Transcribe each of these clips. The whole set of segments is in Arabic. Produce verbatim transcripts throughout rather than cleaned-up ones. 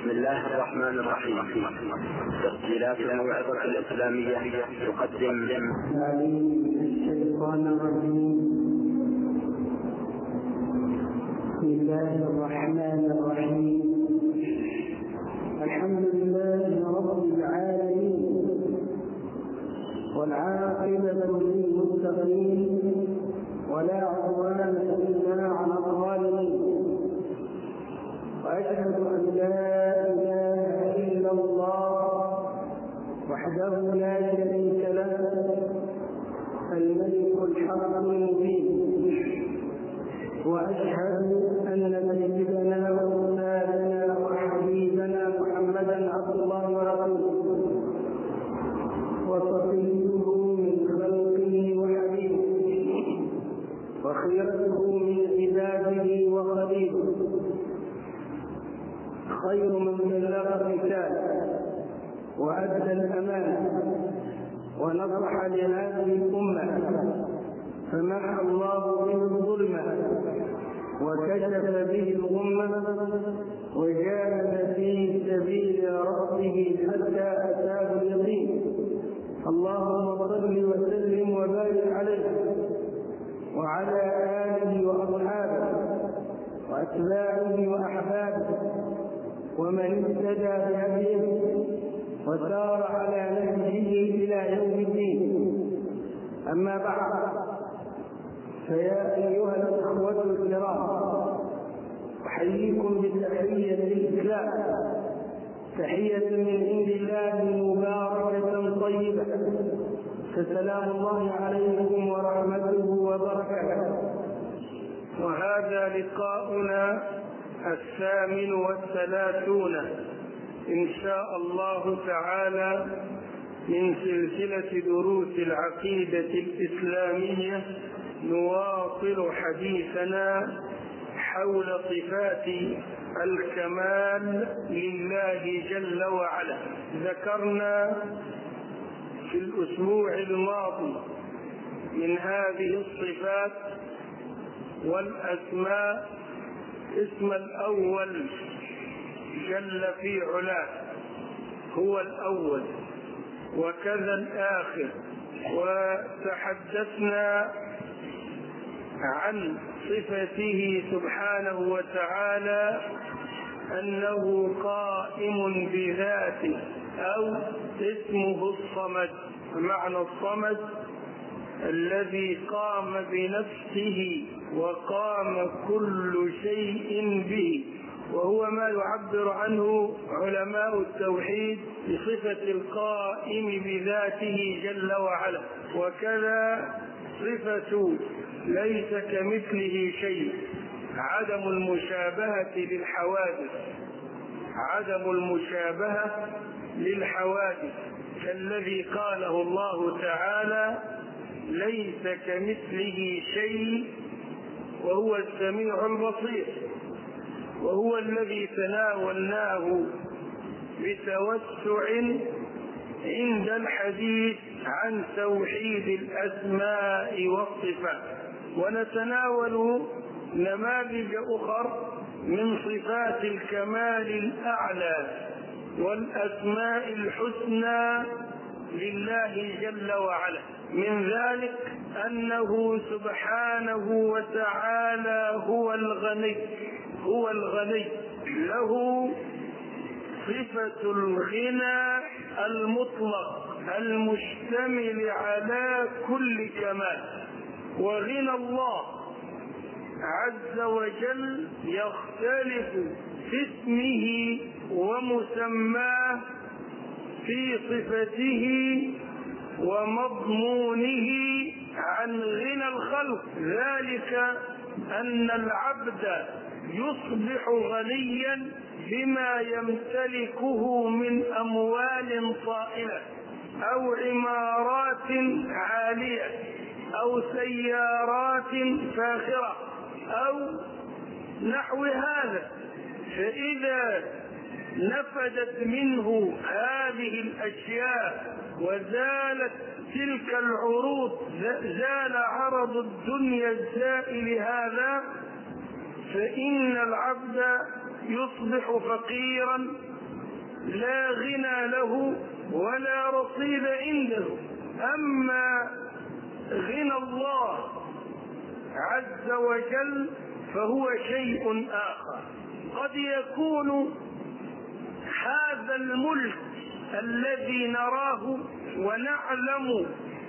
بسم الله الرحمن الرحيم. تسجيلات الموعظة الإسلامية تقدم الشيطان الرجيم. بسم الله الرحمن الرحيم. الحمد لله رب العالمين، والعاقبة للمتقين، ولا عدوان إلا على الظالمين، وأشهد أن لا إله إلا الله وحده لا شريك له، الملك الحق المبين، وأشهد أن سيدنا وأستاذنا وحبيبنا محمدا عبد الله ورسوله وصفيه من خلقه وحبيبه وخيرته من عباده وخليله، خير من بلغ الرسالة وأدى الأمانة ونصح لهذه الأمة، فمحى الله به الظلمة وكشف به الغمة، وجاهد في سبيل ربه حتى أتاه اليقين. اللهم صل وسلم وبارك عليه وعلى آله وأصحابه وأتباعه وأحبابه ومن اهتدى بهديه وسار على نهجه إلى يوم الدين. أما بعد، فيا أيها الأخوة الكرام، أحييكم بالتحية الإسلام، تحية من عند الله مباركة طيبة، فسلام الله عليكم ورحمته وبركاته. وهذا لقاؤنا الثامن والثلاثون إن شاء الله تعالى من سلسلة دروس العقيدة الإسلامية، نواصل حديثنا حول صفات الكمال لله جل وعلا. ذكرنا في الأسبوع الماضي من هذه الصفات والأسماء اسم الأول جل في علاه هو الأول، وكذا الآخر، وتحدثنا عن صفته سبحانه وتعالى أنه قائم بذاته، أو اسمه الصمد. معنى الصمد الذي قام بنفسه وقام كل شيء به، وهو ما يعبر عنه علماء التوحيد بصفة القائم بذاته جل وعلا. وكذا صفة ليس كمثله شيء، عدم المشابهة للحوادث، عدم المشابهة للحوادث كالذي قاله الله تعالى: ليس كمثله شيء وهو السميع البصير. وهو الذي تناولناه بتوسع عند الحديث عن توحيد الأسماء والصفات، ونتناول نماذج أخرى من صفات الكمال الأعلى والأسماء الحسنى لله جل وعلا. من ذلك أنه سبحانه وتعالى هو الغني، هو الغني، له صفة الغنى المطلق المشتمل على كل كمال. وغنى الله عز وجل يختلف في اسمه ومسماه، في صفته ومضمونه عن غنى الخلق، ذلك أن العبد يصبح غنيا بما يمتلكه من أموال طائلة أو عمارات عالية أو سيارات فاخرة أو نحو هذا. فإذا نفدت منه هذه الأشياء وزالت تلك العروض، زال عرض الدنيا الزائل هذا، فإن العبد يصبح فقيرا لا غنى له ولا رصيد عنده. أما غنى الله عز وجل فهو شيء آخر. قد يكون هذا الملك الذي نراه ونعلم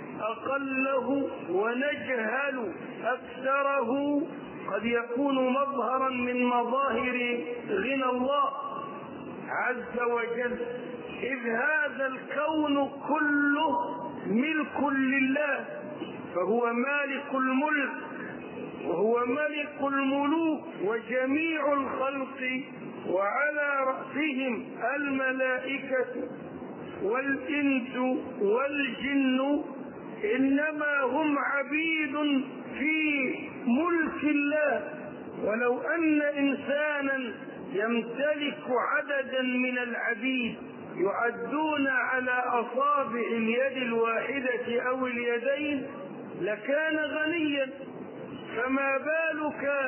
أقله ونجهل أكثره قد يكون مظهرا من مظاهر غنى الله عز وجل، إذ هذا الكون كله ملك لله، فهو مالك الملك وهو ملك الملوك وجميع الخلق، وعلى رأسهم الملائكة والإنس والجن، إنما هم عبيد في ملك الله. ولو أن إنسانا يمتلك عددا من العبيد يعدون على أصابع اليد الواحدة أو اليدين لكان غنيا، فما بالك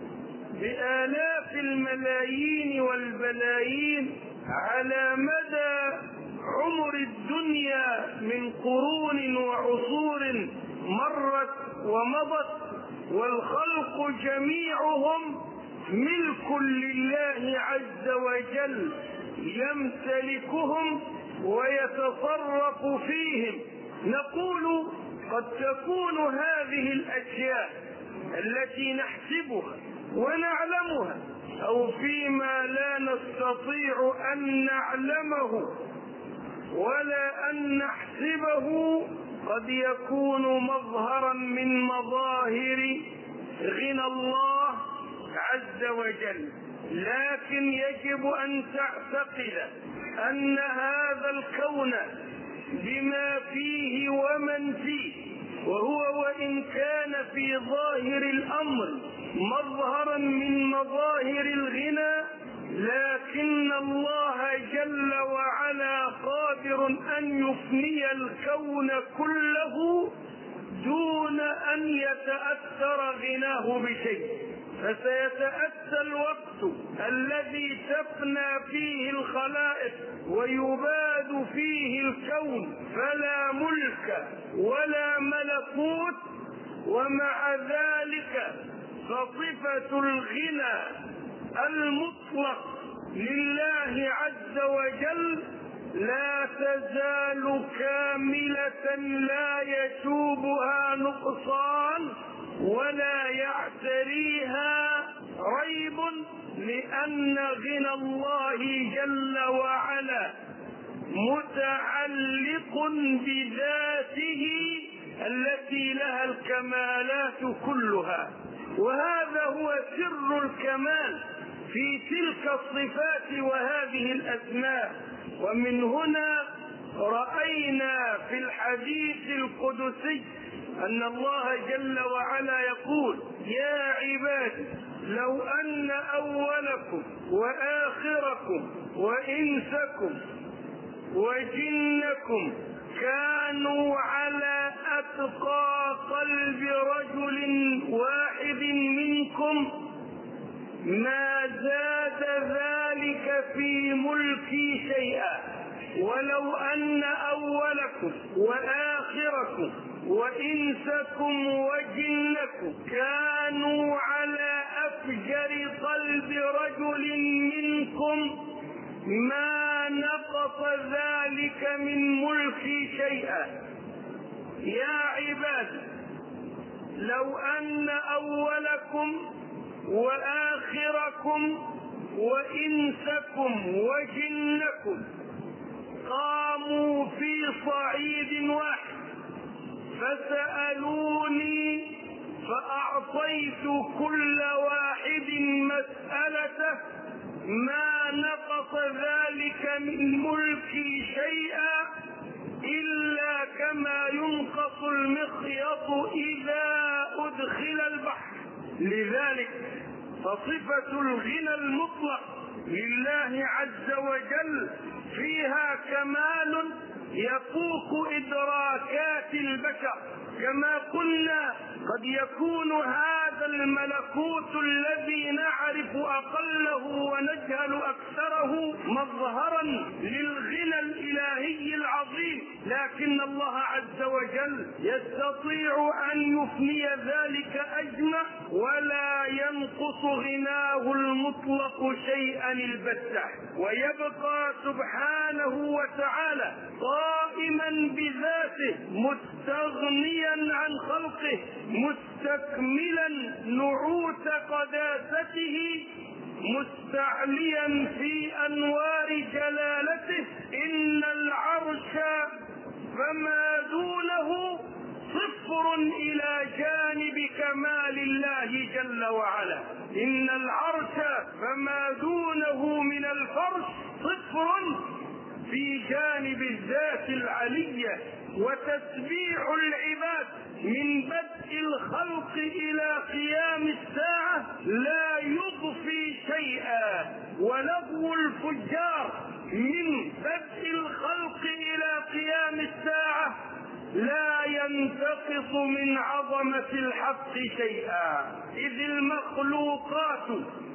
بآلاف الملايين والبلايين على مدى عمر الدنيا من قرون وعصور مرت ومضت، والخلق جميعهم ملك لله عز وجل يمتلكهم ويتصرف فيهم. نقول قد تكون هذه الأشياء التي نحسبها ونعلمها أو فيما لا نستطيع أن نعلمه ولا أن نحسبه قد يكون مظهرا من مظاهر غنى الله عز وجل، لكن يجب أن تعتقد أن هذا الكون بما فيه ومن فيه، وهو وإن كان في ظاهر الأمر مظهرا من مظاهر الغنى، لكن الله جل وعلا قادر أن يفني الكون كله دون أن يتأثر غناه بشيء. فسيتأتى الوقت الذي تفنى فيه الخلائق ويباد فيه الكون فلا ملك ولا ملكوت، ومع ذلك فصفة الغنى المطلق لله عز وجل لا تزال كاملة لا يشوبها نقصان ولا يعتريها ريب، لأن غنى الله جل وعلا متعلق بذاته التي لها الكمالات كلها، وهذا هو سر الكمال في تلك الصفات وهذه الأسماء. ومن هنا رأينا في الحديث القدسي أن الله جل وعلا يقول: يا عبادي لو أن أولكم وآخركم وإنسكم وجنكم كانوا على أتقى قلب رجل واحد منكم ما زاد ذلك في ملكي شيئا، ولو أن أولكم وآخركم وإنسكم وجنكم كانوا على أفجر قلب رجل منكم ما نقص ذلك من ملكي شيئا. يا عباد لو أن أولكم وآخركم وإنسكم وجنكم قاموا في صعيد واحد فسألوني فأعطيت كل واحد مسألته ما نقص ذلك من ملكي شيئا إلا كما ينقص المخيط إذا أدخل البحر. لذلك فصفة الغنى المطلق لله عز وجل فيها كمال يفوق إدراكات البشر. كما قلنا قد يكون هذا هذا الملكوت الذي نعرف أقله ونجهل أكثره مظهرا للغنى الإلهي العظيم، لكن الله عز وجل يستطيع أن يفني ذلك أجمع ولا ينقص غناه المطلق شيئا البتة، ويبقى سبحانه وتعالى قائما بذاته مستغنيا عن خلقه مستكملا نعوت قداسته مستعليا في أنوار جلالته. إن العرش فما دونه صفر إلى جانب كمال الله جل وعلا. إن العرش فما دونه من الفرش صفر في جانب الذات العلية. وتسبيح العباد من بدء الخلق إلى قيام الساعة لا يضفي شيئا، ولغو الفجار من بدء الخلق إلى قيام الساعة لا ينتقص من عظمة الحق شيئا. إذ المخلوقات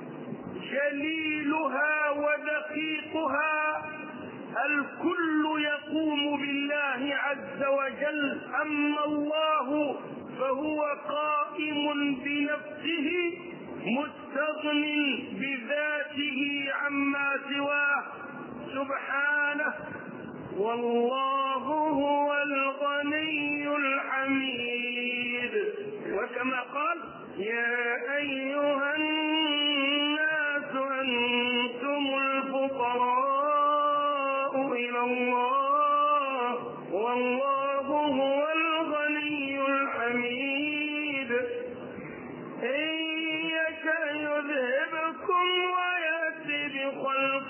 جليلها ودقيقها الكل يقوم بالله عز وجل، أما الله فهو قائم بنفسه مستغن بذاته عما سواه سبحانه، والله هو الغني الحميد. وكما قال: يا أيها الناس أنتم الفقراء إلى الله والله هو الغني الحميد. إن يشأ يذهبكم ويأتي بخلق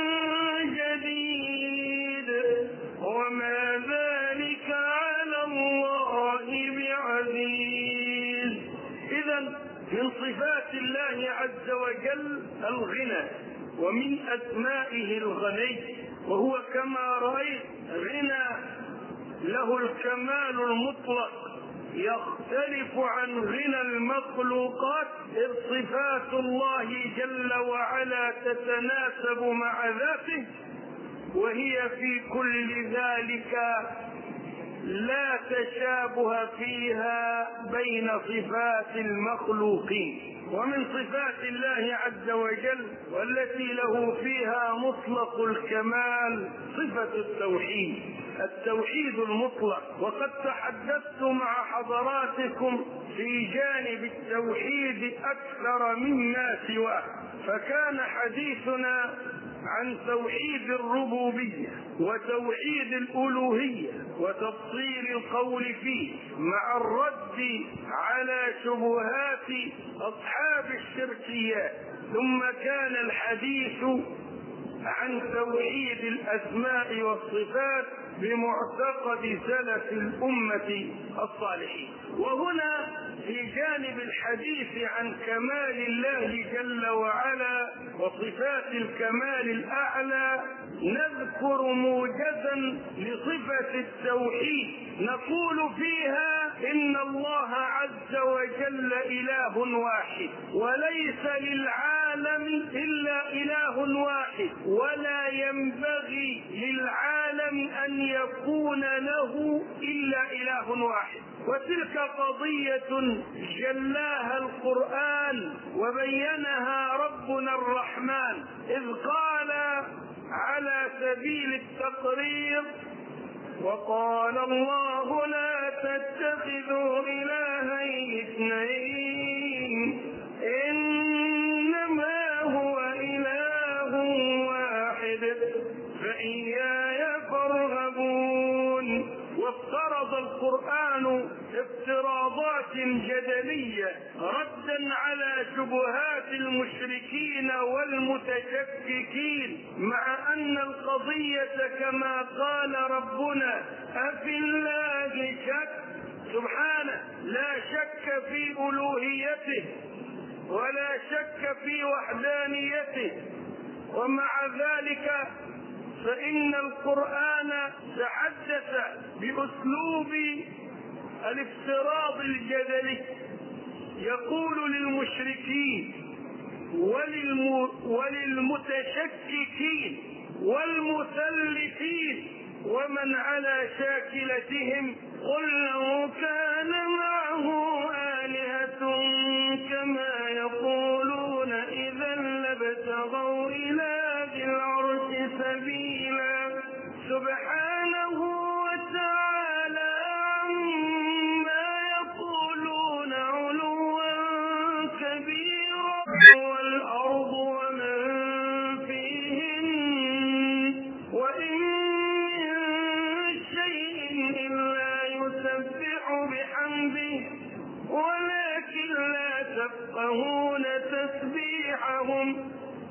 جديد وما ذلك على الله بعزيز. إذن من صفات الله عز وجل الغنى، ومن أسمائه الغني، وهو كما رأيت غنى له الكمال المطلق يختلف عن غنى المخلوقات، إذ صفات الله جل وعلا تتناسب مع ذاته، وهي في كل ذلك لا تشابه فيها بين صفات المخلوقين. ومن صفات الله عز وجل والتي له فيها مطلق الكمال صفة التوحيد، التوحيد المطلق. وقد تحدثت مع حضراتكم في جانب التوحيد أكثر مما سواه، فكان حديثنا عن توحيد الربوبية وتوحيد الألوهية وتفصيل القول فيه مع الرد على شبهات أصحاب الشركيات، ثم كان الحديث عن توحيد الأسماء والصفات بمعتقد سلف الأمة الصالحين. وهنا في جانب الحديث عن كمال الله جل وعلا وصفات الكمال الأعلى نذكر موجزا لصفة التوحيد نقول فيها: إن الله عز وجل إله واحد، وليس للعالم إلا إله واحد، ولا ينبغي للعالم أن يكون له إلا إله واحد. وتلك قضية جلاها القرآن وبينها ربنا الرحمن، إذ قال على سبيل التقرير: وقال الله لا تتخذوا إلهين اثنين إنما هو إله واحد فإياي فارهبون. وافترض القرآن افتراضات جدلية ردا على شبهات المشركين والمتشككين، مع أن القضية كما قال ربنا: أفي الله شك، سبحانه لا شك في ألوهيته ولا شك في وحدانيته. ومع ذلك فإن القرآن تحدث بأسلوب الافتراض الجدلي، يقول للمشركين وللم... وللمتشككين والمثلثين ومن على شاكلتهم قل لو كان معه آلهة كما يقولون إذا لابتغوا إلى ذي العرش سبيلا سبحانه وتعالى عما يقولون علوا كبيرا والأرض ومن فيهن وإن من شيء إلا يسبح بحمده ولكن لا تفقهون تسبيحهم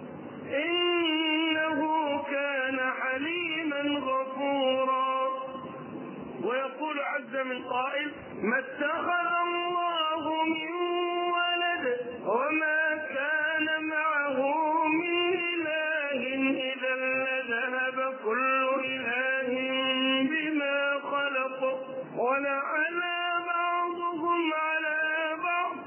إنه كان حليما غفورا. ويقول عز من قائل ما اتخذ الله من ولد وما كان معه من إله إذا لذهب كل إله بما خلق ولعلى بعضهم على بعض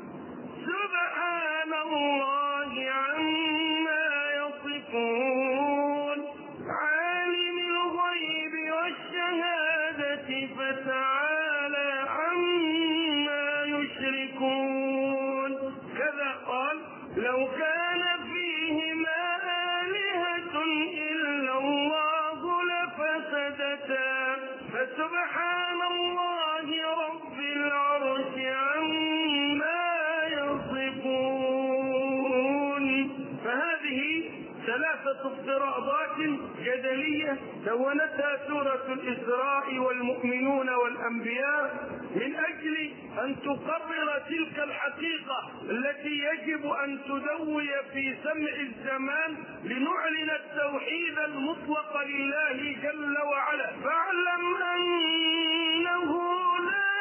سبحان الله عما يصفون عالم الغيب والشهادة فتعالى عما يشركون. كذا قال لو كان فيهما آلهة إلا الله لفسدتا فسبحان الله رب العرش عما يصفون. فهذه ثلاثة افتراضات جدلية دونتها سورة الإسراء والمؤمنون والأنبياء من أجل أن تقرر تلك الحقيقة التي يجب أن تدوي في سمع الزمان لنعلن التوحيد المطلق لله جل وعلا. فاعلم أنه لا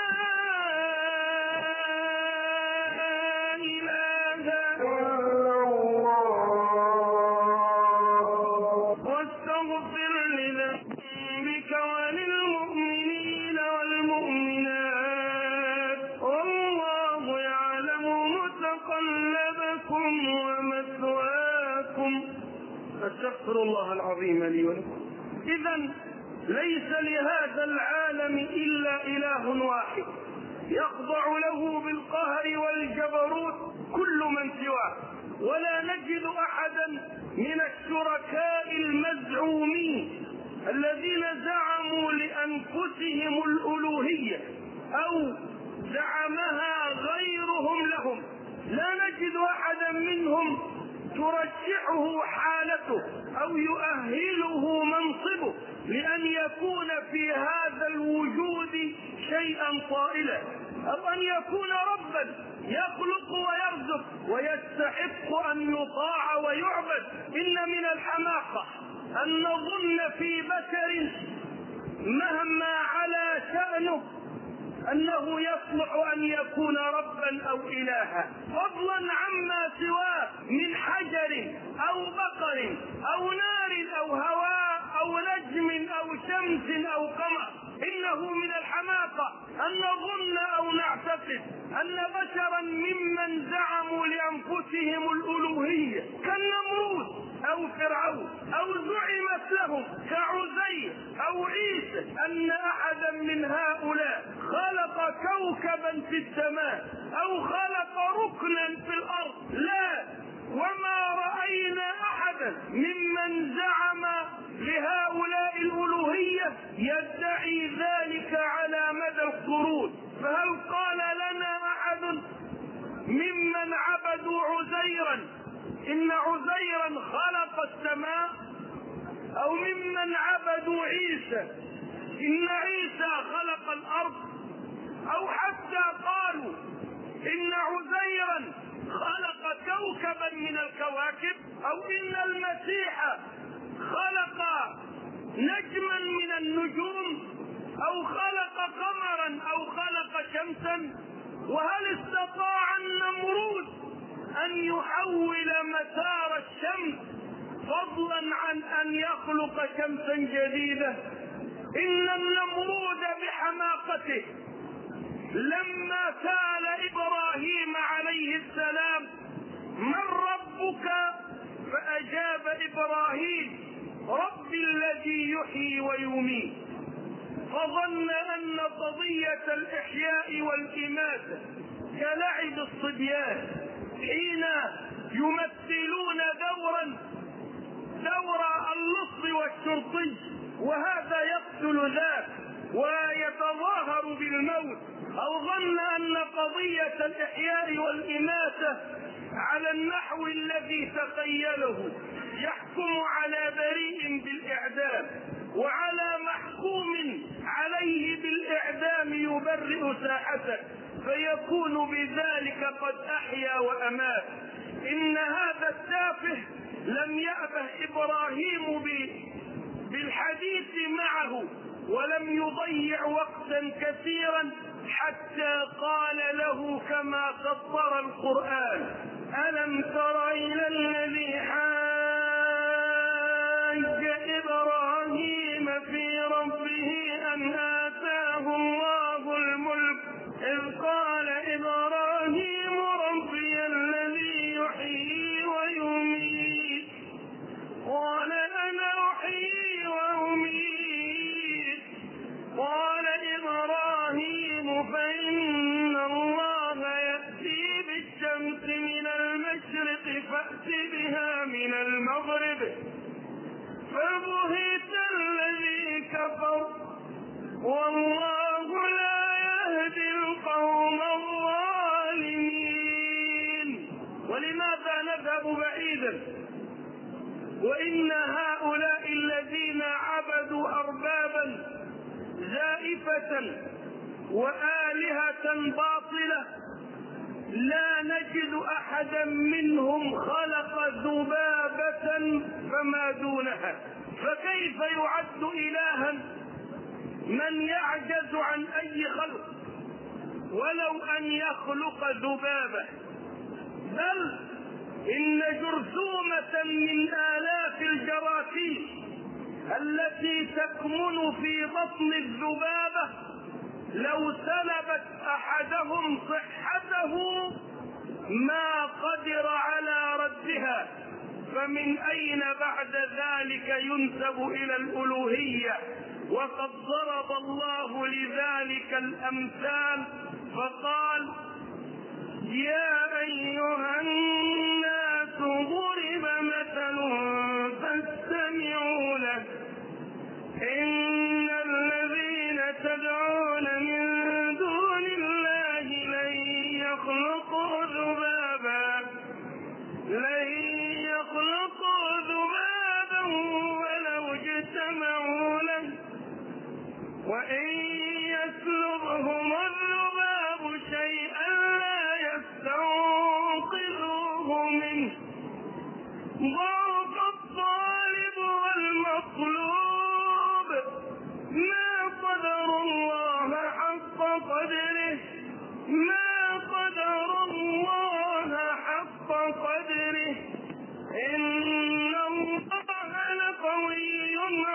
أستغفر الله العظيم لي ولكم. إذن ليس لهذا العالم إلا إله واحد يخضع له بالقهر والجبروت كل من سواه ولا نجد أحدا من الشركاء المزعومين الذين زعموا لأنفسهم الألوهية أو زعمها غيرهم لهم لا نجد أحدا منهم ترشحه حالته أو يؤهله منصبه لأن يكون في هذا الوجود شيئا طائلا أو أن يكون ربا يخلق ويرزق ويستحق أن يطاع ويعبد. إن من الحماقة أن نظن في بشر مهما على شأنه أنه يصلح أن يكون ربا أو إلها فضلا عما سواه من حجر أو بقر أو نار أو هواء أو نجم أو شمس أو قمر. إنه من الحماقة أن نظن أو نعتقد أن بشرا ممن زعموا لأنفسهم الألوهية كالنمرود أو فرعون أو زعمت لهم كعزير أو عيسى أن أحدا من هؤلاء خلق كوكبا في السماء أو خلق ركنا في الأرض. لا، وما رأينا أحدا ممن زعم لهؤلاء الألوهية يدعي ذلك على مدى القرون. فهل قال لنا أحد ممن عبدوا عزيرا إن عزيرا خلق السماء أو ممن عبدوا عيسى إن عيسى خلق الأرض أو حتى قالوا إن عزيرا خلق كوكبا من الكواكب أو إن المسيح خلق نجما من النجوم أو خلق قمرا أو خلق شمسا؟ وهل استطاع النمرود أن يحول مسار الشمس فضلا عن أن يخلق شمسا جديدة؟ إن النمرود بحماقته لما سأل إبراهيم عليه السلام من ربك؟ فأجاب إبراهيم ربي الذي يحيي ويميت. فظن أن قضية الإحياء والإماتة كلعب الصبيان حين يمثلون دورا دور اللص والشرطي، وهذا يقتل ذاك ويتظاهر بالموت، أو ظن أن قضية الإحياء والإماتة على النحو الذي تخيله يحكم على بريء بالإعدام وعلى محكوم عليه بالإعدام يبرئ ساحته فيكون بذلك قد أحيا وأمات. إن هذا التافه لم يأبه إبراهيم بالحديث معه ولم يضيع وقتا كثيرا حتى قال له كما سطر القرآن: ألم تر إلى الذي حاج إبراهيم في ربه أن آتاه الله الملك إذ قال إبراهيم ربي الذي يحيي ويميت قال أنا أحيي وأميت قال إبراهيم فإن الله يأتي بالشمس من المشرق فأت بها من المغرب فبهت الذي كفر والله لا يهدي القوم الظالمين. ولماذا نذهب بعيدا وإن هؤلاء الذين عبدوا أربابا زائفة وآلهة باطلة لا نجد أحدا منهم خلق ذبابة فما دونها؟ فكيف يعد إلها من يعجز عن أي خلق ولو أن يخلق ذبابة؟ بل إن جرثومة من آلاف الجراثيم التي تكمن في بطن الذبابة لو سلبت أحدهم صحته ما قدر على ردها، فمن أين بعد ذلك ينسب إلى الألوهية؟ وقد ضرب الله لذلك الأمثال فقال: يا أيها الناس ضرب مثل فاستمعوا له إن الذين تدعون من دون الله لن يخلقوا ذبابا لن يخلقوا ذبابا ولو اجتمعوا له وإن يسلبهم الذباب شيئا لا يستنقذوه منه ضعف الطالب والمطلوب ما قدر الله حق قدره ما قدر الله حق قدره إن الله لقوي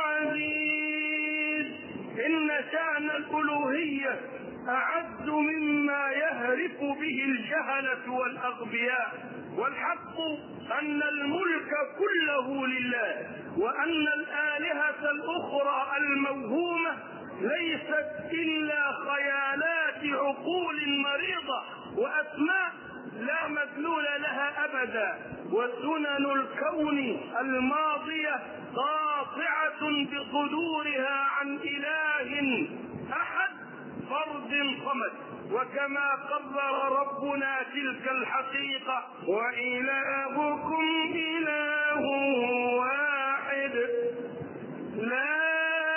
عزيز. إن شأن الألوهية أعز مما يهرف به الجهلة والأغبياء، والحق أن الملك كله لله، وأن الآلهة الأخرى الموهومة ليست إلا خيالات عقول مريضة وأسماء لا مدلول لها أبدا، وسنن الكون الماضية قاطعة بصدورها عن إله أحد فرد صمد. وكما قرر ربنا تلك الحقيقة: وإلهكم إله واحد لا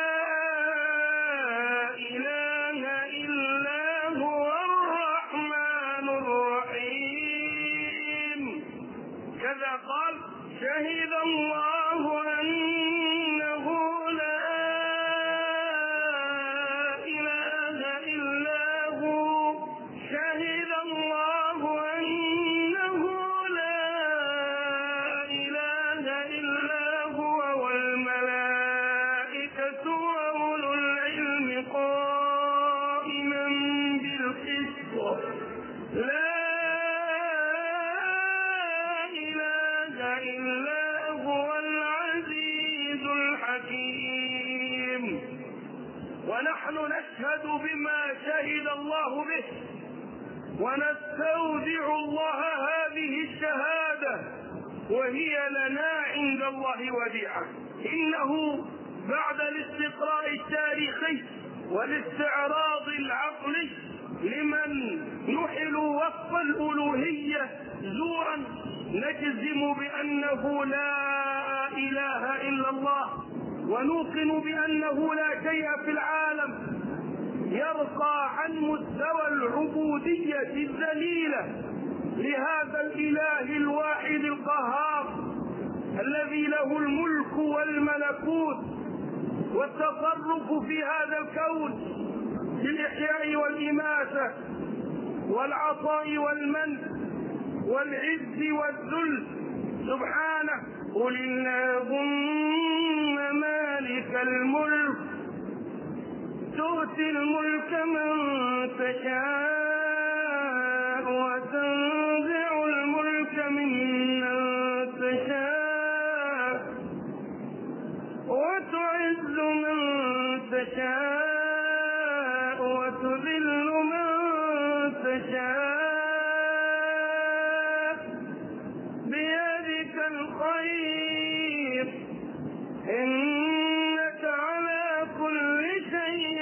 إله إلا هو الرحمن الرحيم. كذا قال: شهد الله أنه لا إله إلا هو شهد الله أنه لا إله إلا حكيم. ونحن نشهد بما شهد الله به، ونستودع الله هذه الشهادة وهي لنا عند الله وديعة. إنه بعد الاستقراء التاريخي والاستعراض العقلي لمن نحلوا وصف الألوهية زورا نجزم بأنه لا إله إلا الله، ونوقن بأنه لا شيء في العالم يرقى عن مستوى العبودية الذليلة لهذا الإله الواحد القهار الذي له الملك والملكوت والتصرف في هذا الكون بالإحياء والإماتة والعطاء والمن والعز والذل سبحانه. قل اللهم مالك الملك تؤتي الملك من تشاء وتنزع الملك ممن تشاء وتعز من تشاء وتذل من تشاء بيدك الخير إنك على كل شيء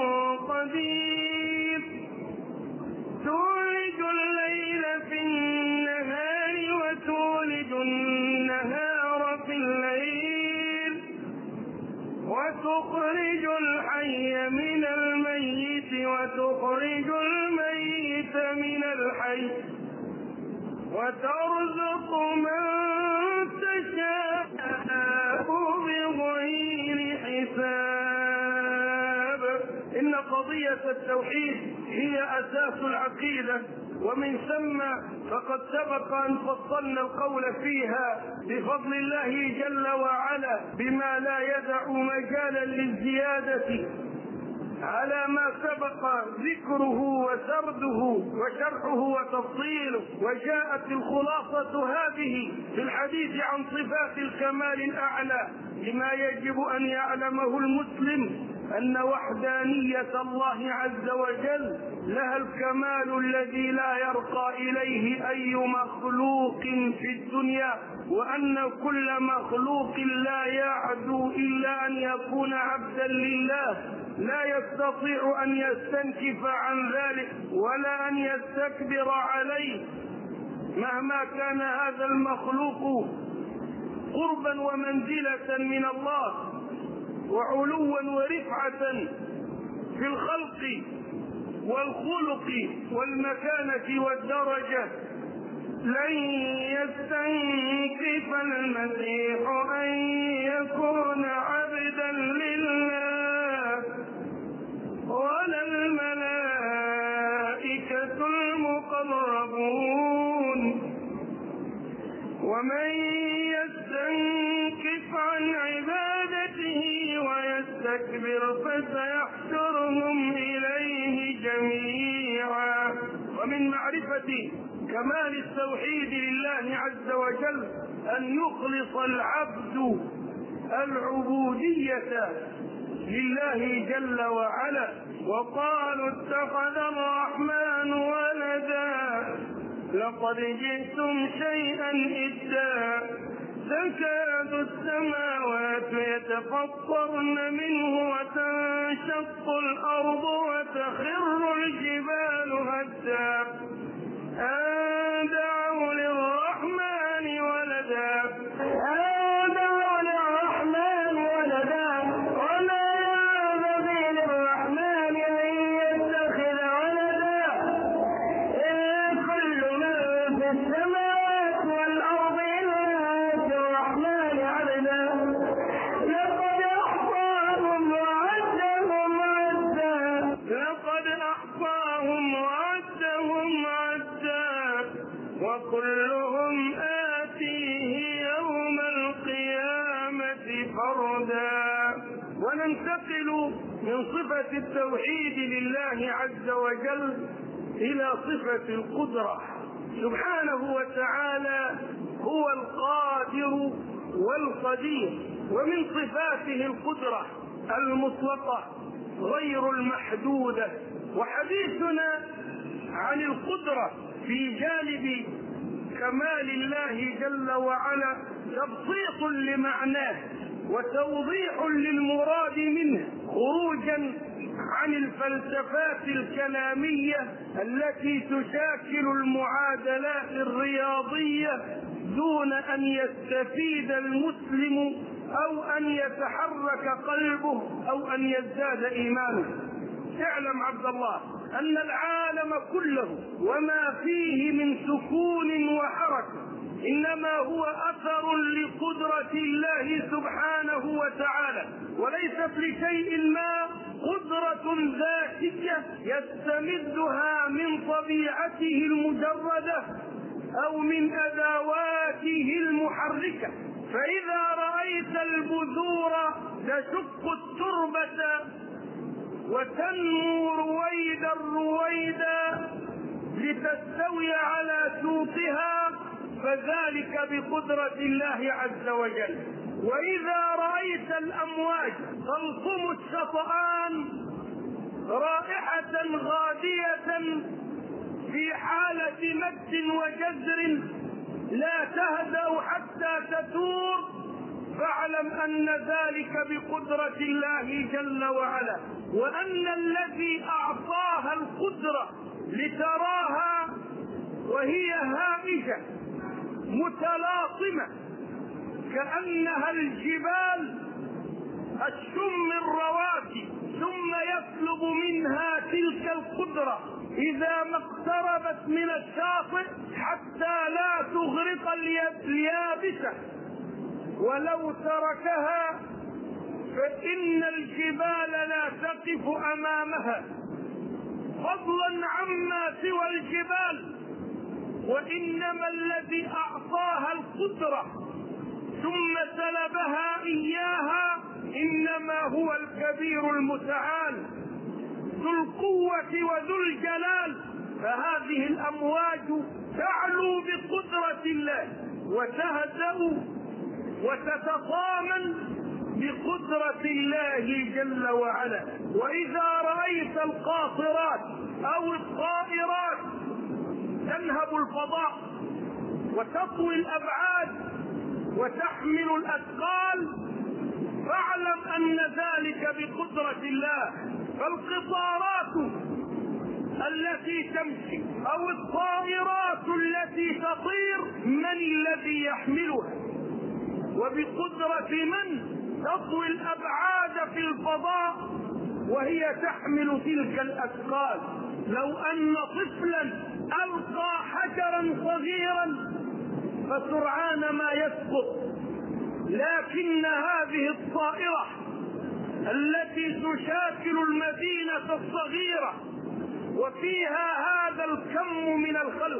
قدير. تولج الليل في النهار وتولج النهار في الليل وتخرج الحي من الميت وتخرج الميت من الحي وترزق من تشاء بغير حساب. إن قضية التوحيد هي أساس العقيدة، ومن ثم فقد سبق أن فصلنا القول فيها بفضل الله جل وعلا بما لا يدع مجالا للزيادة على ما سبق ذكره وسرده وشرحه وتفصيله. وجاءت الخلاصة هذه في الحديث عن صفات الكمال الأعلى لما يجب أن يعلمه المسلم، أن وحدانية الله عز وجل لها الكمال الذي لا يرقى إليه أي مخلوق في الدنيا، وأن كل مخلوق لا يعدو إلا أن يكون عبدا لله، لا يستطيع أن يستنكف عن ذلك ولا أن يستكبر عليه مهما كان هذا المخلوق قربا ومنزلة من الله وعلوا ورفعة في الخلق والخلق والمكانة والدرجة. لن يستنكف المسيح أن يكون عبدا لله ولا الملائكة المقربون، ومن يستنكف عن عبادته ويستكبر فسيحشرهم إليه جميعا. ومن معرفة كمال التوحيد لله عز وجل أن يخلص العبد العبودية لله جل وعلا. وقالوا اتخذ الرحمن ولدا لقد جئتم شيئا إدا تكاد السماوات يتفطرن منه وتنشق الأرض وتخر الجبال هدا أن دعوا للرحمن ولدا أن دعوا للرحمن ولدا وما ينبغي للرحمن أن يتخذ ولدا إن كل من في السماوات والأرض إلا آتي الرحمن عبدا لقد أحصاهم وعدهم عدا لقد أحصاهم وعدهم عدا وكلهم آتيه يوم القيامة فردا. وننتقل من صفة التوحيد لله عز وجل إلى صفة القدرة. سبحانه وتعالى هو القادر والقدير، ومن صفاته القدرة المطلقة غير المحدودة. وحديثنا عن القدرة في جانب كمال الله جل وعلا تبسيط لمعناه وتوضيح للمراد منه، خروجا عن الفلسفات الكلامية التي تشاكل المعادلات الرياضية دون أن يستفيد المسلم أو أن يتحرك قلبه أو أن يزداد إيمانه. اعلم عبد الله أن العالم كله وما فيه من سكون وحركة إنما هو أثر لقدرة الله سبحانه وتعالى، وليست لشيء ما قدرة ذاتية يستمدها من طبيعته المجردة أو من أدواته المحركة. فإذا رأيت البذور تشق التربة وتنمو رويدا رويدا لتستوي على سوقها فذلك بقدرة الله عز وجل. وإذا رأيت الأمواج تلطم الشطآن رائحة غادية في حالة مد وجزر لا تهدأ حتى تثور، فاعلم أن ذلك بقدرة الله جل وعلا، وأن الذي أعطاها القدرة لتراها وهي هائجة متلاطمة كأنها الجبال الشم الرواسي، ثم يطلب منها تلك القدرة إذا ما اقتربت من الشاطئ حتى لا تغرق اليابسة، ولو تركها فإن الجبال لا تقف أمامها، فضلا عما سوى الجبال. وإنما الذي أعطاها القدرة ثم سلبها إياها إنما هو الكبير المتعال ذو القوة وذو الجلال. فهذه الأمواج تعلو بقدرة الله وتهدأ وتتضامن بقدرة الله جل وعلا. وإذا رأيت القاطرات أو الطائرات تنهب الفضاء وتطوي الأبعاد وتحمل الأثقال فاعلم أن ذلك بقدرة الله. فالقطارات التي تمشي أو الطائرات التي تطير من الذي يحملها؟ وبقدرة من تطوي الأبعاد في الفضاء وهي تحمل تلك الأثقال. لو أن طفلا ألقى حجرا صغيرا فسرعان ما يسقط، لكن هذه الطائرة التي تشاكل المدينة الصغيرة وفيها هذا الكم من الخلق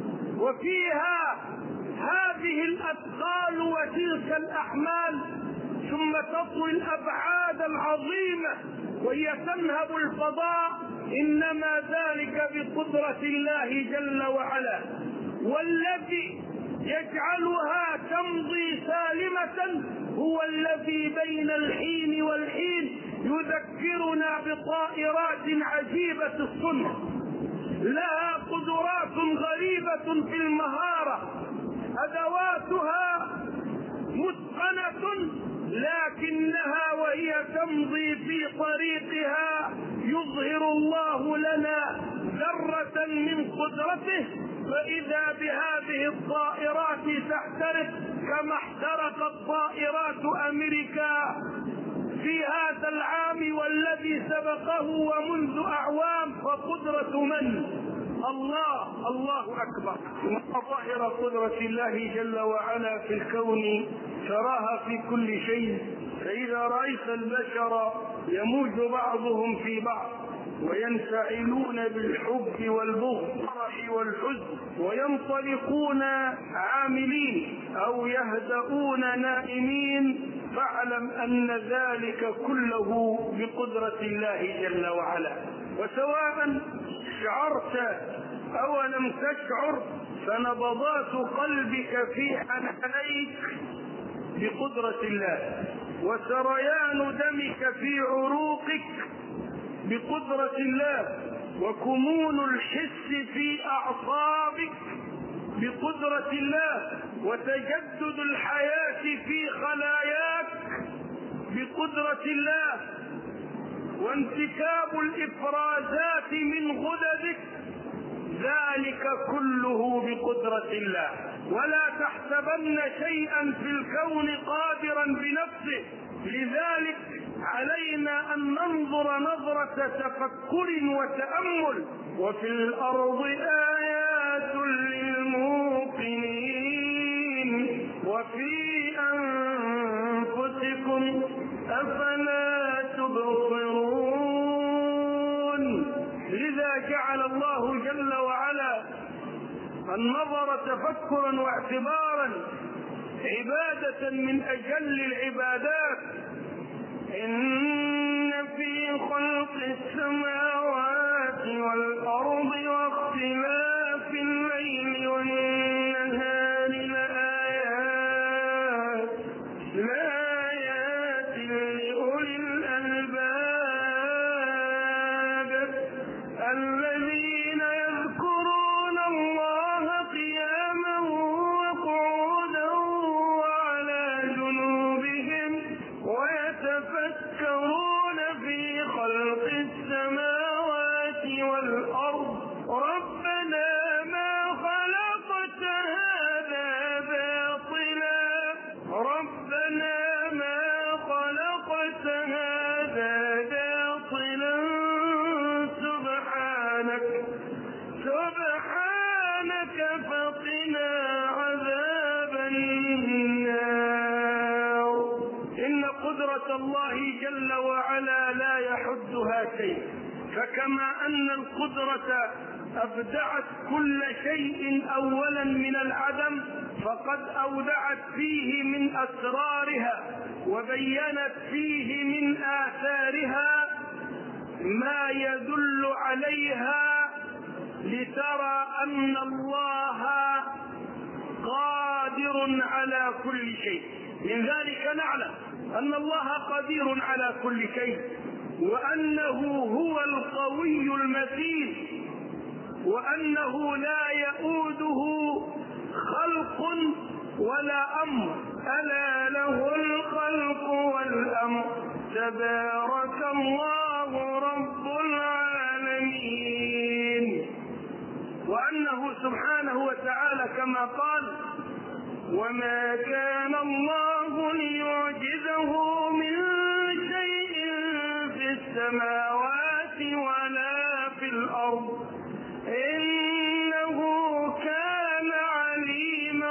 وفيها هذه الأثقال وتلك الأحمال ثم تطوي الأبعاد العظيمة وهي تنهب الفضاء، إنما ذلك بقدرة الله جل وعلا. والذي يجعلها تمضي سالمة هو الذي بين الحين والحين يذكرنا بطائرات عجيبة الصنع لها قدرات غريبة في المهارة، أدواتها متقنة، لكنها وهي تمضي في طريقها يظهر الله لنا ذرة من قدرته، فإذا بهذه الطائرات تحترق كما احترقت طائرات أمريكا في هذا العام والذي سبقه ومنذ أعوام. فقدرة من؟ الله. الله أكبر. مظاهر قدرة الله جل وعلا في الكون تراها في كل شيء. فإذا رأيت البشر يموج بعضهم في بعض وينفعلون بالحب والبغض والحزن وينطلقون عاملين أو يهدؤون نائمين، فاعلم أن ذلك كله بقدرة الله جل وعلا. وسواء شعرت أو لم تشعر فنبضات قلبك في حنانيك بقدرة الله، وسريان دمك في عروقك بقدرة الله، وكمون الحس في أعصابك بقدرة الله، وتجدد الحياة في خلاياك بقدرة الله، وانتكاب الإفرازات من غددك، ذلك كله بقدرة الله. ولا تحسبن شيئا في الكون قادرا بنفسه، لذلك علينا أن ننظر نظرة تفكر وتأمل. وفي الأرض آيات للموقنين وفي أنفسكم أفلا تبصرون. لذا جعل الله جل وعلا النظر تفكرا واعتبارا عبادة من أجل العبادات. إن في خلق السماوات والأرض واختلاف الليل والنهار لآيات لآيات لأولي الألباب الذين يذكرون الله قياما وقعودا وعلى جنوبهم ويتفكرون في خلق السماوات والأرض ربنا ما خلقت هذا باطلا ربنا ما خلقت هذا باطلا سبحانك سبحانك فقنا عذاب النار. إن قدرة الله جل وعلا لا يحدها شيء، فكما أن القدرة أبدعت كل شيء أولا من العدم، فقد أودعت فيه من أسرارها وبينت فيه من آثارها ما يدل عليها، لترى أن الله قادر على كل شيء. من ذلك نعلم أن الله قدير على كل شيء، وأنه هو القوي المتين، وأنه لا يؤوده خلق ولا أمر، ألا له الخلق والأمر تبارك الله رب العالمين. وأنه سبحانه وتعالى كما قال وما كان الله ليعجزه من شيء في السماوات ولا في الأرض إنه كان عليما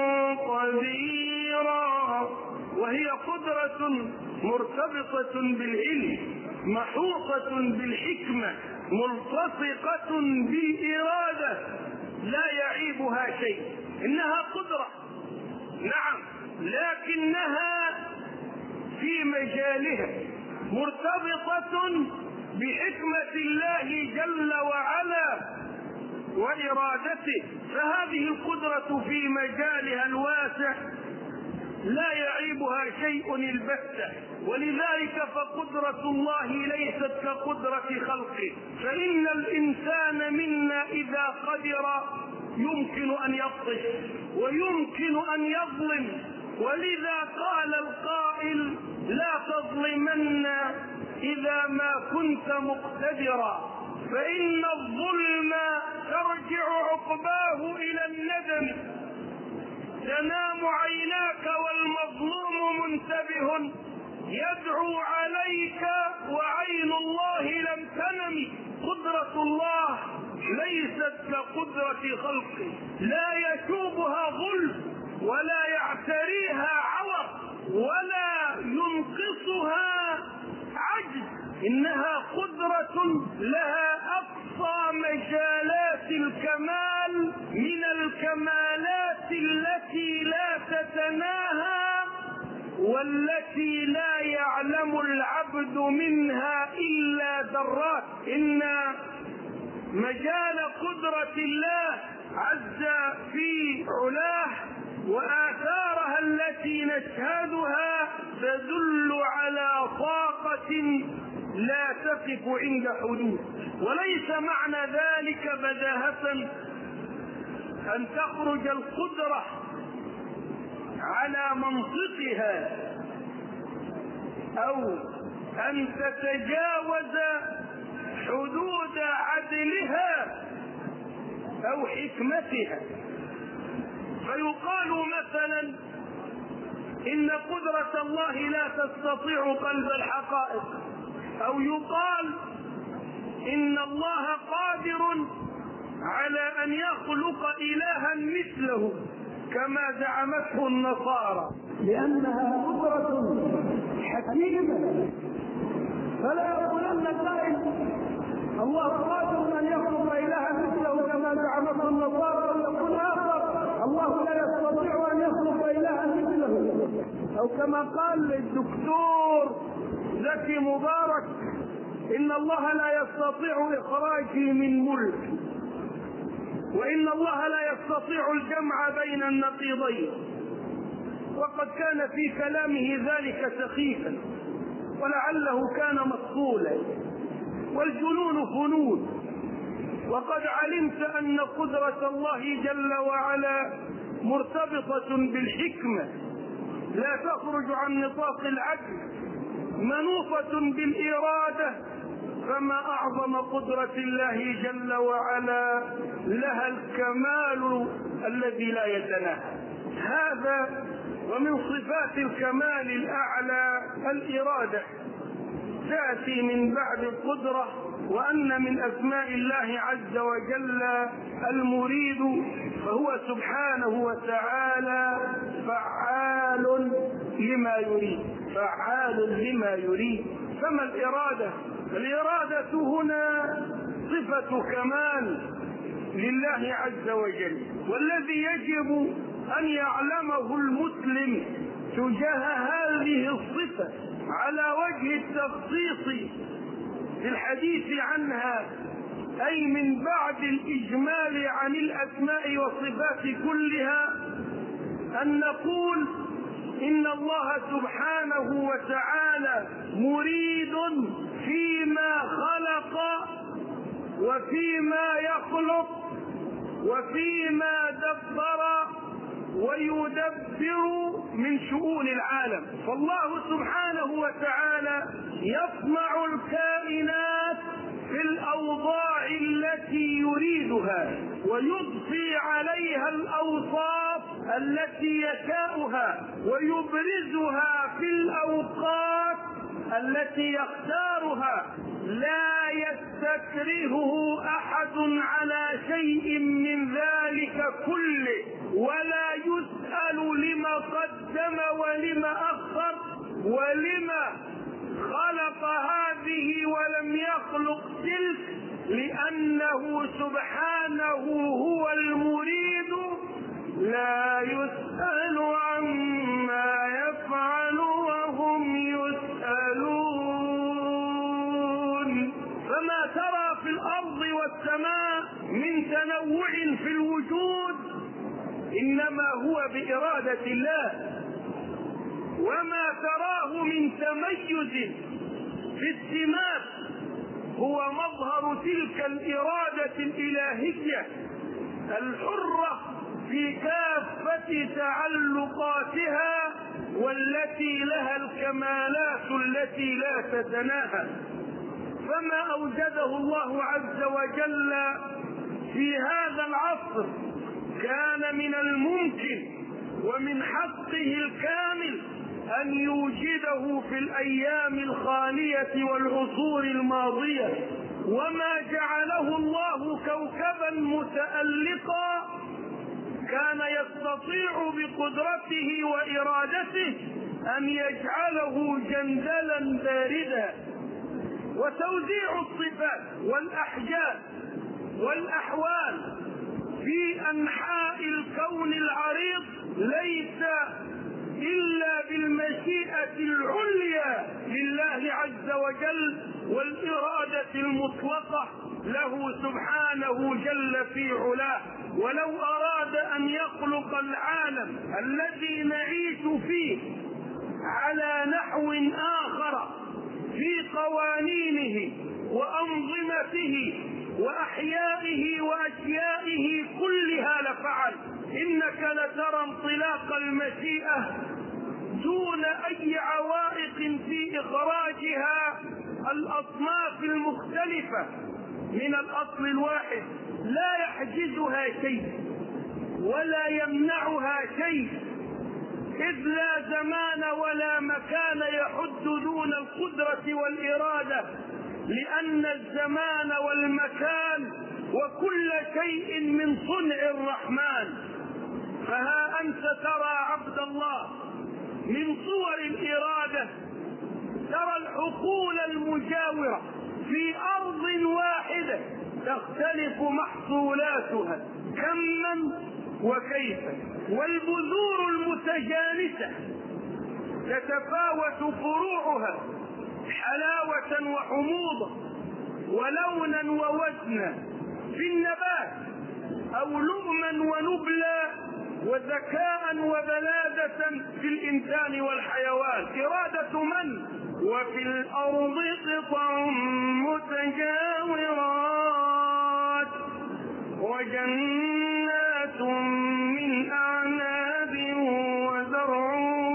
قديرا. وهي قدرة مرتبطة بالعلم، محوطة بالحكمة، ملتصقة بالإرادة، لا يعيبها شيء. إنها قدرة نعم، لكنها في مجالها مرتبطة بحكمة الله جل وعلا وإرادته، فهذه القدرة في مجالها الواسع لا يعيبها شيء البتة. ولذلك فقدرة الله ليست كقدرة خلقه، فإن الإنسان منا إذا قدر يمكن أن يبطش ويمكن أن يظلم، ولذا قال القائل لا تظلمن إذا ما كنت مقتدرا، فإن الظلم ترجع عقباه إلى الندم. تنام عيناك والمظلوم منتبه يدعو عليك وعين الله لم تنم. قدرة الله ليست كقدرة خلقه، لا يشوبها ظلم ولا يعتريها عوق ولا ينقصها عجز، إنها قدرة لها أقصى مجالات الكمال من الكمالات التي لا تتناهى والتي لا يعلم العبد منها إلا ذرات. إن مجال قدرة الله عز في علاه وآثار القدرة التي نشهدها تدل على طاقة لا تقف عند حدود، وليس معنى ذلك بداهة أن تخرج القدرة على منطقها أو أن تتجاوز حدود عدلها أو حكمتها. فيقال مثلا إن قدرة الله لا تستطيع قلب الحقائق، أو يقال إن الله قادر على أن يخلق إلها مثله كما زعمته النصارى، لأنها قدرة حكيمة. فلا يقولن قائل الله قادر أن يخلق إلها مثله كما زعمته النصارى، ويقول آخر الله لا يستطيع أن يخلق إلها مثله، أو كما قال الدكتور زكي مبارك إن الله لا يستطيع إخراجي من ملك، وإن الله لا يستطيع الجمع بين النقيضين. وقد كان في كلامه ذلك سخيفا ولعله كان مصقولا، والجنون فنون. وقد علمت أن قدرة الله جل وعلا مرتبطة بالحكمة لا تخرج عن نطاق العدل، منوطة بالإرادة، فما أعظم قدرة الله جل وعلا، لها الكمال الذي لا يتناهى. هذا ومن صفات الكمال الأعلى الإرادة، تأتي من بعد القدرة. وأن من أسماء الله عز وجل المريد، فهو سبحانه وتعالى فعال لما يريد، فعال لما يريد. فما الإرادة؟ الإرادة هنا صفة كمال لله عز وجل، والذي يجب أن يعلمه المسلم تجاه هذه الصفة على وجه التخصيص في الحديث عنها، أي من بعد الإجمال عن الأسماء والصفات كلها، أن نقول إن الله سبحانه وتعالى مريد فيما خلق وفيما يخلق وفيما دبر ويدبر من شؤون العالم. فالله سبحانه وتعالى يصنع الكائنات في الأوضاع التي يريدها، ويضفي عليها الأوصاف التي يشاؤها، ويبرزها في الأوقات التي يختارها. لا يستكرهه أحد على شيء من ذلك كله، ولا يسأل لما قدم ولما أخر ولما خلق هذه ولم يخلق تلك، لأنه سبحانه هو المريد لا يسأل عما يفعل وهم يسألون. فما ترى في الأرض والسماء من تنوع في الوجود إنما هو بإرادة الله، وما تراه من تميز في السمات هو مظهر تلك الإرادة الإلهية الحرة في كافة تعلقاتها، والتي لها الكمالات التي لا تتناهى. فما أوجده الله عز وجل في هذا العصر كان من الممكن ومن حقه الكامل أن يوجده في الأيام الخالية والعصور الماضية، وما جعله الله كوكبا متألقا كان يستطيع بقدرته وإرادته أن يجعله جندلا باردا. وتوزيع الصفات والأحجام والأحوال في أنحاء الكون العريض ليس إلا بالمشيئة العليا لله عز وجل، والإرادة المطلقة له سبحانه جل في علاه. ولو أراد أن يخلق العالم الذي نعيش فيه على نحو آخر في قوانينه وأنظمته وأحيائه وأشيائه كلها لفعل. إنك لترى انطلاق المشيئة دون أي عوائق في إخراجها الأصناف المختلفة من الأصل الواحد، لا يحجزها شيء ولا يمنعها شيء، إذ لا زمان ولا مكان يحد دون القدرة والإرادة، لأن الزمان والمكان وكل شيء من صنع الرحمن. فها أنت ترى عبد الله من صور الإرادة، ترى الحقول المجاورة في أرض واحدة تختلف محصولاتها كما وكيفا، والبذور المتجانسة تتفاوت فروعها حلاوة وحموضة ولونا ووزنا في النبات، أو لؤما ونبلا وذكاء وبلادة في الإنسان والحيوان. إرادة من؟ وفي الأرض قطع متجاورات وجنات من أعناب وزرع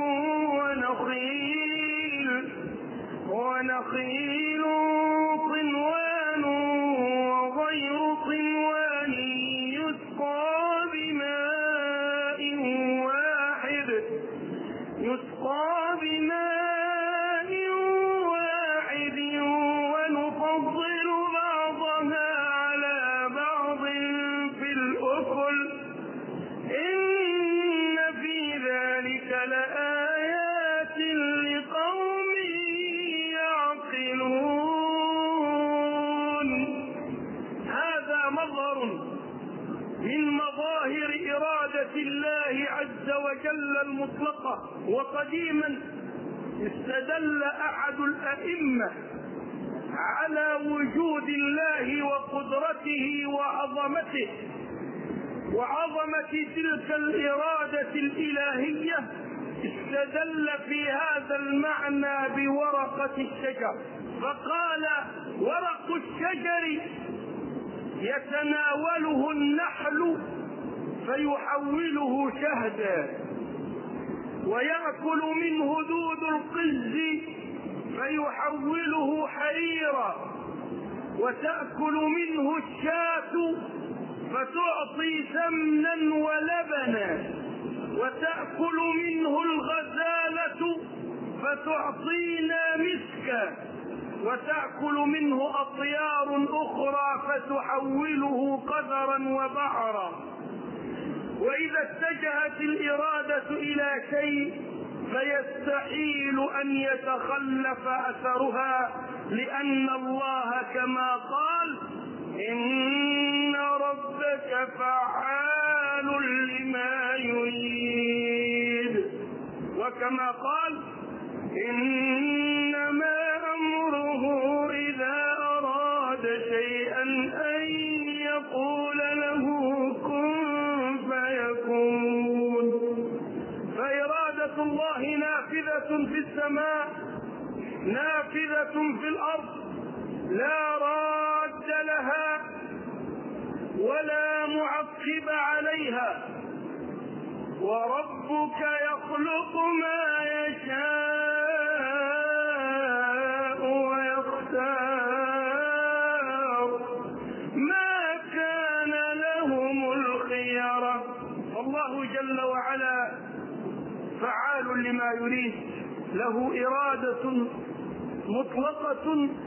ونخيل ونخيل صنوان وغير صنوان يسقى بماء واحد يسقى بماء واحد ونفضل بعضها على بعض في الأكل إن في ذلك لآيات لقوم يعقلون. هذا مظهر من مظاهر إرادة الله عز وجل المطلقة. وقديما استدل أحد الأئمة على وجود الله وقدرته وعظمته وعظمة تلك الإرادة الإلهية، استدل في هذا المعنى بورقة الشجر، فقال: ورق الشجر يتناوله النحل فيحوله شهدا، ويأكل منه دود القز فيحوله حريرا، وتأكل منه الشاة فتعطي سمنا ولبنا، وتأكل منه الغزالة فتعطينا مسكا، وتأكل منه أطيار أخرى فتحوله قذرا وبعرا. وإذا اتجهت الإرادة إلى شيء فيستحيل أن يتخلف أثرها، لأن الله كما قال: إن ربك فعال لما يريد، وكما قال: إنما أمره إذا أراد شيئا أن يقول له كن فيكون. فإرادة الله نافذة في السماء نافذة في الأرض، لا راد لها ولا معقب عليها. وربك يخلق ما يشاء ويختار ما كان لهم الخيرة. الله جل وعلا فعال لما يريد، له إرادة مطلقة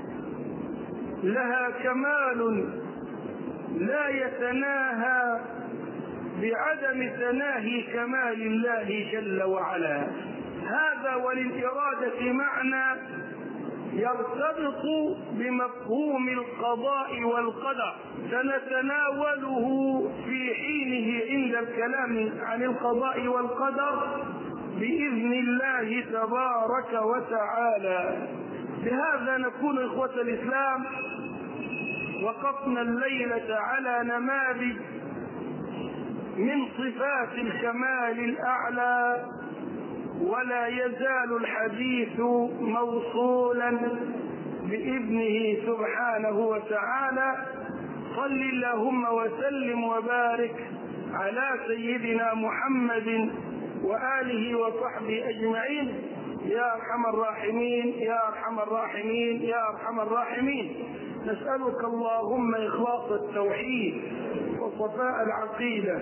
لها كمال لا يتناهى بعدم تناهي كمال الله جل وعلا. هذا وللإرادة معنى يرتبط بمفهوم القضاء والقدر، سنتناوله في حينه عند الكلام عن القضاء والقدر بإذن الله تبارك وتعالى. بهذا نكون إخوة الإسلام وقفنا الليلة على نماذج من صفات الكمال الأعلى، ولا يزال الحديث موصولا بإذنه سبحانه وتعالى. صل اللهم وسلم وبارك على سيدنا محمد وآله وصحبه أجمعين يا أرحم الراحمين يا أرحم الراحمين يا أرحم الراحمين. نسألك اللهم إخلاص التوحيد وصفاء العقيدة،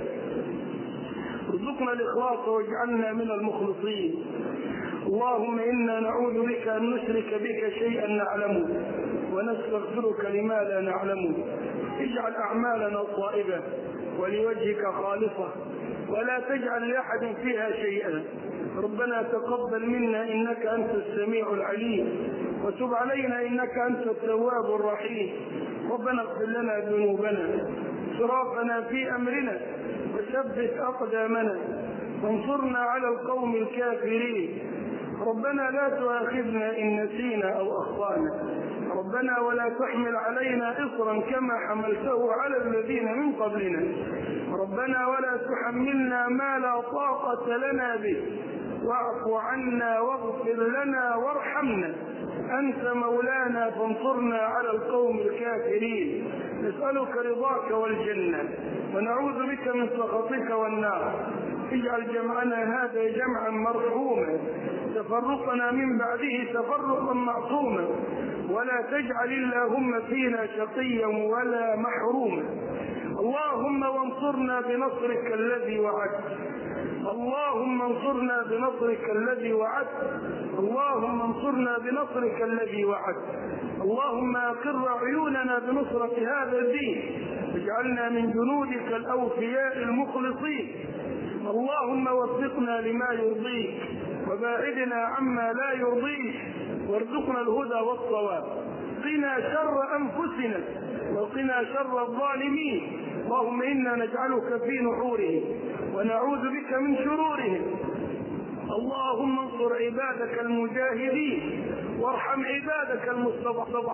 ارزقنا الإخلاص واجعلنا من المخلصين. اللهم إنا نعوذ بك أن نشرك بك شيئا نعلمه ونستغفرك لما لا نعلمه. اجعل أعمالنا صائبة ولوجهك خالصة ولا تجعل لأحد فيها شيئا. ربنا تقبل منا إنك أنت السميع العليم، وتب علينا إنك أنت التواب الرحيم. ربنا اغفر لنا ذنوبنا إسرافنا في أمرنا وثبت أقدامنا وانصرنا على القوم الكافرين. ربنا لا تؤاخذنا إن نسينا أو أخطأنا. ربنا ولا تحمل علينا إصرا كما حملته على الذين من قبلنا. ربنا ولا تحملنا ما لا طاقة لنا به، واعف عنا واغفر لنا وارحمنا، أنت مولانا فانصرنا على القوم الكافرين. نسألك رضاك والجنة ونعوذ بك من سخطك والنار. اجعل جمعنا هذا جمعا مرحوما، تفرقنا من بعده تفرقا معصوما، ولا تجعل اللهم فينا شقيا ولا محروما. اللهم وانصرنا بنصرك الذي وعدت. اللهم انصرنا بنصرك الذي وعدت. اللهم انصرنا بنصرك الذي وعدت. اللهم أقر عيوننا بنصرة هذا الدين، واجعلنا من جنودك الأوفياء المخلصين. اللهم وفقنا لما يرضيك وباعدنا عما لا يرضيك، وارزقنا الهدى والصواب. قنا شر أنفسنا وقنا شر الظالمين. اللهم إنا نجعلك في نحورهم ونعوذ بك من شرورهم. اللهم انصر عبادك المجاهدين وارحم عبادك المستضعفين.